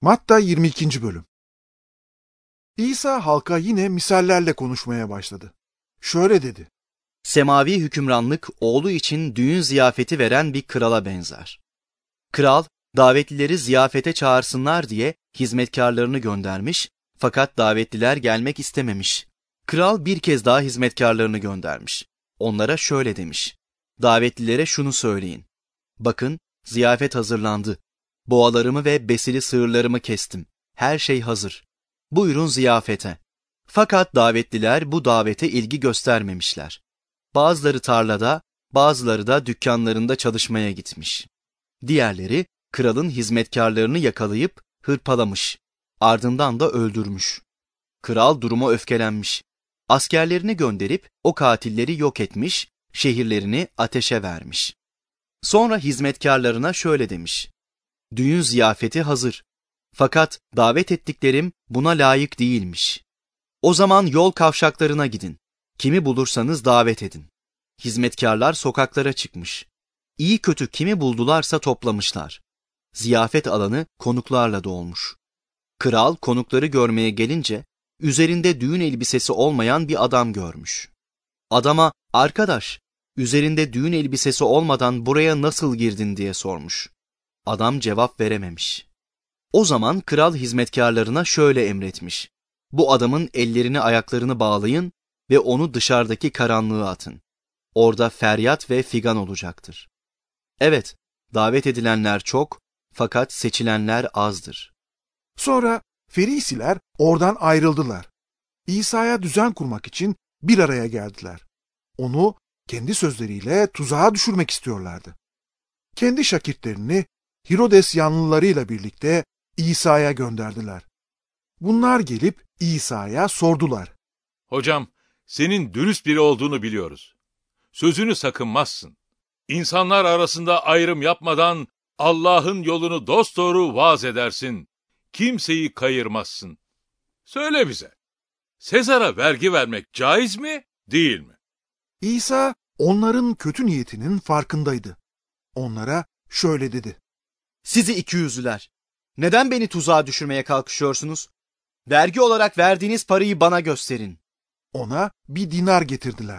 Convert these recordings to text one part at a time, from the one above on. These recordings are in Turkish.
Matta 22. Bölüm. İsa halka yine misallerle konuşmaya başladı. Şöyle dedi. Semavi hükümranlık oğlu için düğün ziyafeti veren bir krala benzer. Kral, davetlileri ziyafete çağırsınlar diye hizmetkarlarını göndermiş, fakat davetliler gelmek istememiş. Kral bir kez daha hizmetkarlarını göndermiş. Onlara şöyle demiş. Davetlilere şunu söyleyin. Bakın, ziyafet hazırlandı. Boğalarımı ve besili sığırlarımı kestim. Her şey hazır. Buyurun ziyafete. Fakat davetliler bu davete ilgi göstermemişler. Bazıları tarlada, bazıları da dükkanlarında çalışmaya gitmiş. Diğerleri kralın hizmetkarlarını yakalayıp hırpalamış. Ardından da öldürmüş. Kral duruma öfkelenmiş. Askerlerini gönderip o katilleri yok etmiş, şehirlerini ateşe vermiş. Sonra hizmetkarlarına şöyle demiş. Düğün ziyafeti hazır. Fakat davet ettiklerim buna layık değilmiş. O zaman yol kavşaklarına gidin. Kimi bulursanız davet edin. Hizmetkarlar sokaklara çıkmış. İyi kötü kimi buldularsa toplamışlar. Ziyafet alanı konuklarla dolmuş. Kral konukları görmeye gelince üzerinde düğün elbisesi olmayan bir adam görmüş. Adama arkadaş, üzerinde düğün elbisesi olmadan buraya nasıl girdin diye sormuş. Adam cevap verememiş. O zaman kral hizmetkarlarına şöyle emretmiş. Bu adamın ellerini ayaklarını bağlayın ve onu dışarıdaki karanlığa atın. Orada feryat ve figan olacaktır. Evet, davet edilenler çok fakat seçilenler azdır. Sonra Ferisiler oradan ayrıldılar. İsa'ya düzen kurmak için bir araya geldiler. Onu kendi sözleriyle tuzağa düşürmek istiyorlardı. Kendi şakirtlerini Hirodes yanlılarıyla birlikte İsa'ya gönderdiler. Bunlar gelip İsa'ya sordular. Hocam, senin dürüst biri olduğunu biliyoruz. Sözünü sakınmazsın. İnsanlar arasında ayrım yapmadan Allah'ın yolunu dosdoğru vaaz edersin. Kimseyi kayırmazsın. Söyle bize, Sezar'a vergi vermek caiz mi, değil mi? İsa onların kötü niyetinin farkındaydı. Onlara şöyle dedi. Sizi ikiyüzlüler! Neden beni tuzağa düşürmeye kalkışıyorsunuz? Vergi olarak verdiğiniz parayı bana gösterin. Ona bir dinar getirdiler.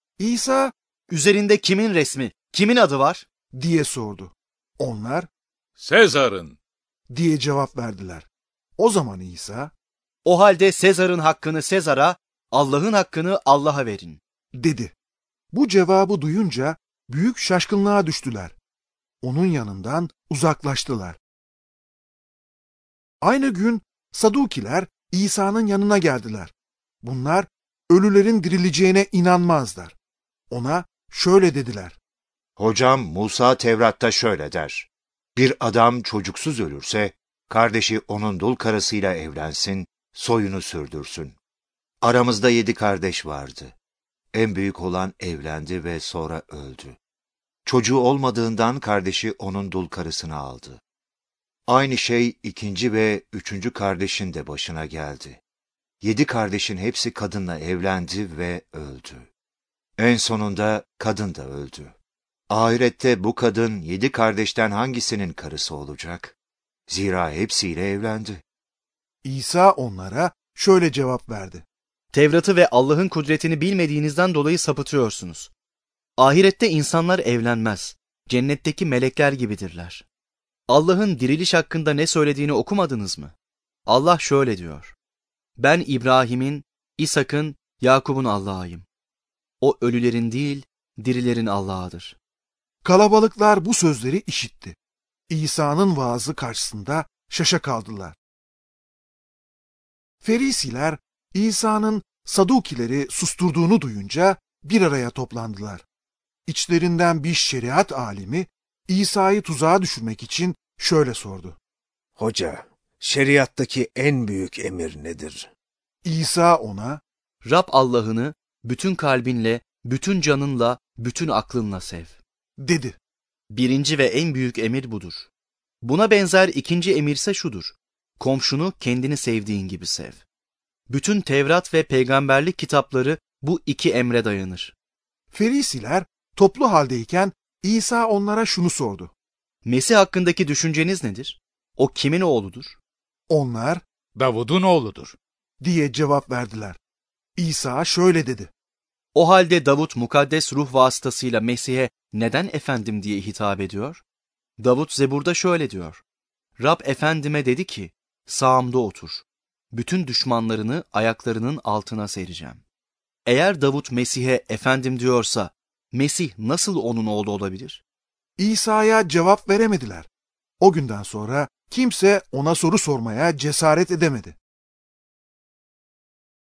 İsa, Üzerinde kimin resmi, kimin adı var? diye sordu. Onlar, Sezar'ın. diye cevap verdiler. O zaman İsa, O halde Sezar'ın hakkını Sezar'a, Allah'ın hakkını Allah'a verin. dedi. Bu cevabı duyunca büyük şaşkınlığa düştüler. Onun yanından uzaklaştılar. Aynı gün Sadukiler İsa'nın yanına geldiler. Bunlar ölülerin dirileceğine inanmazlar. Ona şöyle dediler. Hocam Musa Tevrat'ta şöyle der. Bir adam çocuksuz ölürse, kardeşi onun dul karısıyla evlensin, soyunu sürdürsün. Aramızda 7 kardeş vardı. En büyük olan evlendi ve sonra öldü. Çocuğu olmadığından kardeşi onun dul karısını aldı. Aynı şey 2. ve 3. kardeşin de başına geldi. 7 kardeşin hepsi kadınla evlendi ve öldü. En sonunda kadın da öldü. Ahirette bu kadın 7 kardeşten hangisinin karısı olacak? Zira hepsiyle evlendi. İsa onlara şöyle cevap verdi. Tevrat'ı ve Allah'ın kudretini bilmediğinizden dolayı sapıtıyorsunuz. Ahirette insanlar evlenmez. Cennetteki melekler gibidirler. Allah'ın diriliş hakkında ne söylediğini okumadınız mı? Allah şöyle diyor. Ben İbrahim'in, İshak'ın, Yakup'un Allah'ıyım. O ölülerin değil, dirilerin Allah'ıdır. Kalabalıklar bu sözleri işitti. İsa'nın vaazı karşısında şaşa kaldılar. Ferisiler İsa'nın Sadukileri susturduğunu duyunca bir araya toplandılar. İçlerinden bir şeriat alimi İsa'yı tuzağa düşürmek için şöyle sordu. Hoca, şeriattaki en büyük emir nedir? İsa ona, Rab Allah'ını bütün kalbinle, bütün canınla, bütün aklınla sev. dedi. Birinci ve en büyük emir budur. Buna benzer ikinci emirse şudur. Komşunu kendini sevdiğin gibi sev. Bütün Tevrat ve peygamberlik kitapları bu 2 emre dayanır. Ferisiler toplu haldeyken İsa onlara şunu sordu. Mesih hakkındaki düşünceniz nedir? O kimin oğludur? Onlar Davud'un oğludur. diye cevap verdiler. İsa şöyle dedi. O halde Davut mukaddes ruh vasıtasıyla Mesih'e neden efendim diye hitap ediyor? Davut Zebur'da şöyle diyor. Rab efendime dedi ki, sağımda otur. Bütün düşmanlarını ayaklarının altına sereceğim. Eğer Davut Mesih'e efendim diyorsa, Mesih nasıl onun oğlu olabilir? İsa'ya cevap veremediler. O günden sonra kimse ona soru sormaya cesaret edemedi.